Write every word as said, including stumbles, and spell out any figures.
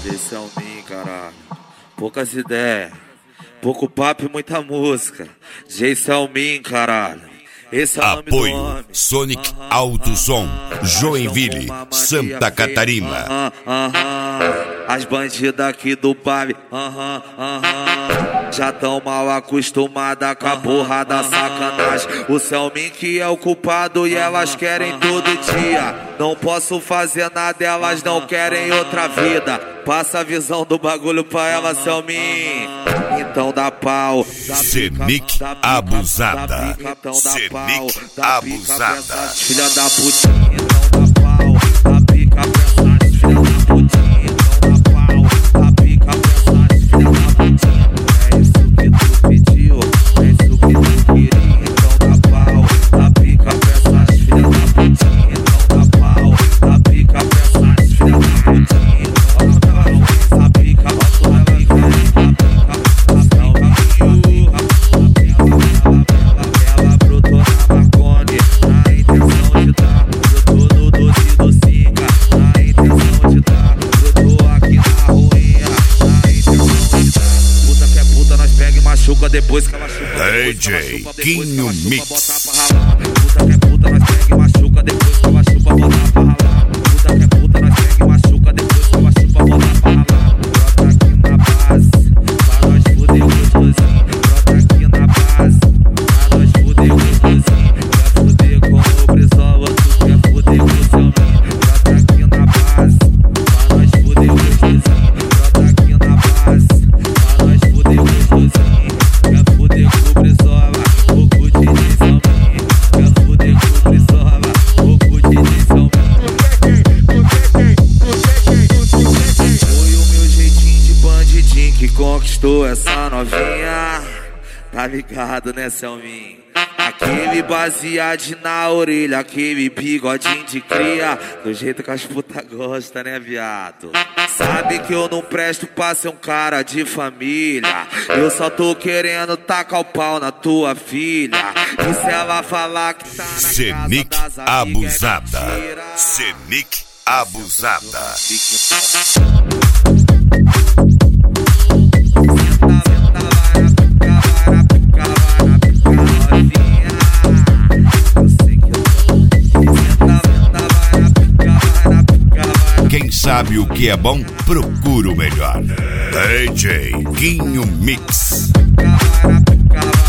Esse é o mim, caralho. Poucas ideias, pouco papo e muita música. Esse é o mim, caralho. Esse é o nome Apoio do homem. Sonic uh -huh, Alto Som, uh -huh, Joinville, Santa Catarina. Uh -huh, uh -huh. As bandidas aqui do baile, uh -huh, uh -huh. Já tão mal acostumada com a porra da sacanagem. O Selmin que é o culpado e elas querem todo dia. Não posso fazer nada, elas não querem outra vida. Passa a visão do bagulho pra ela, Selmin. Então dá pau. Senic abusada. Senic abusada. Filha da putinha, então dá pau. Dá pica pra essas filha da putinha. Então dá pau. Dá pica pra essas filha da putinha. É isso que tu pediu, é isso que tu queria. Então dá pau. Dá pica pra essas filha da putinha. Então dá pau. Dá pica pra essas filha da putinha. Então dá pau. Dá pica, dá pica, dá pica. Ela brotou na Marconi, na intenção de dar. Brotou no doce do Cinca, na intenção de dar. Brotou aqui na ruinha, na intenção de dar. Puta que é puta, nós pega e machuca depois que ela chupa. D J Quinho Mix. Puta que é puta, nós pega e machuca depois que ela chupa, botar pra ralar. Puta que é puta, nós pega e machuca depois que ela chupa, botar pra ralar. Brota aqui na base, pra nós fuder gostosinho. Brota aqui na base, pra nós fuder gostosinho. Quer fuder com o Brizola, tu quer fuder com o Selmin. Brota aqui na base, pra nós fuder gostosinho. Brota aqui na base, pra nós fuder gostosinho. Quer fuder com o Brizola, ou com o D J Selmin. Quer fuder com o Brizola, ou com o D J Selmin. Foi o meu jeitinho de bandidinho que conquistou essa novinha. Tá ligado, né, Selmin? Aquele baseado na orelha, aquele bigodinho de cria. Do jeito que as putas gostam, né, viado? Sabe que eu não presto pra ser um cara de família. Eu só tô querendo tacar o pau na tua filha. E se ela falar que tá na Senic casa das abusada. amigas, Senic abusada. Quem sabe o que é bom, procura o melhor. D J Quinho Mix.